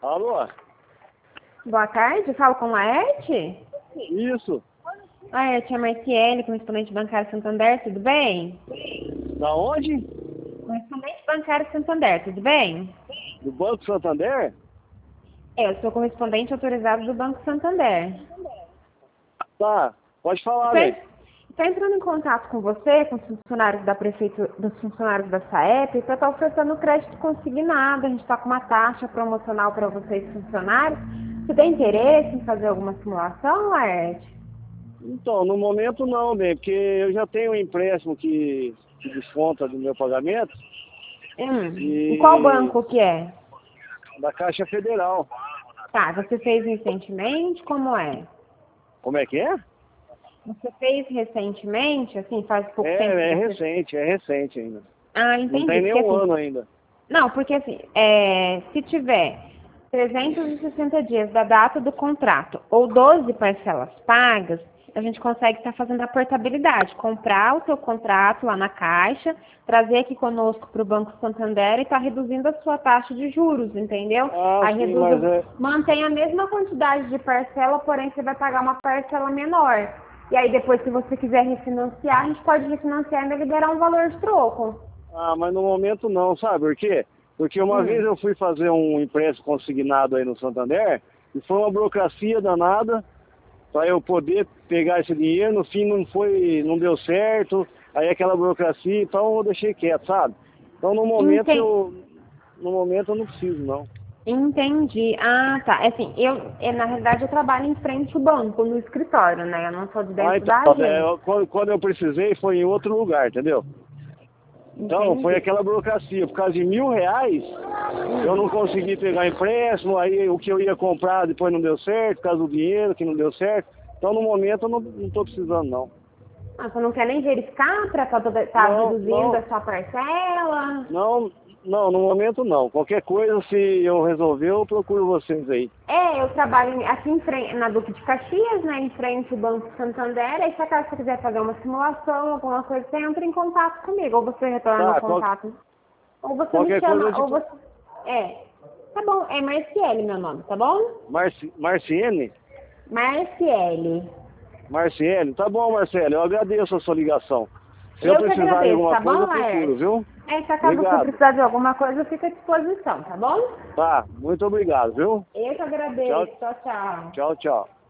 Alô? Boa tarde, eu falo com a Laerte? Isso. Laerte, é a Marciele, correspondente bancário Santander, tudo bem? Da onde? Correspondente bancário Santander, tudo bem? Do Banco Santander? Eu sou correspondente autorizado do Banco Santander. Tá, pode falar, velho. Estou entrando em contato com você, com os funcionários da prefeitura, dos funcionários da SAEP, para estar oferecendo crédito consignado. A gente está com uma taxa promocional para vocês funcionários. Você tem interesse em fazer alguma simulação, Laerte? Então, no momento não, bem, porque eu já tenho um empréstimo que desconta do meu pagamento E qual e banco que é? da Caixa Federal. Tá, você fez recentemente? Como é? Como é que é? Você fez recentemente, assim, faz pouco tempo É que você... recente ainda. Ah, Não entendi. tem Porque nenhum assim, ano ainda. não, porque assim, se tiver 360 dias da data do contrato ou 12 parcelas pagas, a gente consegue estar fazendo a portabilidade, comprar o seu contrato lá na Caixa, trazer aqui conosco para o Banco Santander e estar reduzindo a sua taxa de juros, entendeu? Ah, Aí sim, mas reduz, mantém a mesma quantidade de parcela, porém você vai pagar uma parcela menor. E aí depois, se você quiser refinanciar, a gente pode refinanciar e ainda liberar um valor de troco. mas no momento não, sabe por quê? Porque uma vez eu fui fazer um empréstimo consignado aí no Santander e foi uma burocracia danada para eu poder pegar esse dinheiro, no fim não deu certo, aí aquela burocracia, então eu deixei quieto, sabe? Então no momento eu não preciso não. Entendi. Ah, tá. Assim, na realidade eu trabalho em frente ao banco, no escritório, né? Eu não sou de Ah, dentro então, da agência. quando eu precisei foi em outro lugar, entendeu? Então, foi Entendi. aquela burocracia. Por causa de R$ 1.000, eu não consegui pegar empréstimo, aí o que eu ia comprar depois não deu certo, por causa do dinheiro que não deu certo. Então, no momento, eu não estou precisando, não. Ah, você não quer nem verificar para estar Não, reduzindo não, a sua parcela? não, não, no momento não. Qualquer coisa, se eu resolver, eu procuro vocês aí. Eu trabalho aqui em frente, na Duque de Caxias, né? Em frente ao Banco Santander. Aí se acaso você quiser fazer uma simulação, alguma coisa, você entra em contato comigo. Ou você retorna o Tá, contato. Ou você me qualquer coisa eu chama, te... ou você... Tá bom, é Marciele meu nome, tá bom? Marciene? Marciele. Marciene? Tá bom, Marcelo, eu agradeço a sua ligação. Se eu Eu que precisar de agradeço, alguma tá coisa, bom, eu procuro, Laerte? viu? Se acaso você Obrigado. precisar de alguma coisa, eu fico à disposição, tá bom? Tá, muito obrigado, viu? Eu que Tchau, agradeço. Tchau, tchau. tchau, tchau.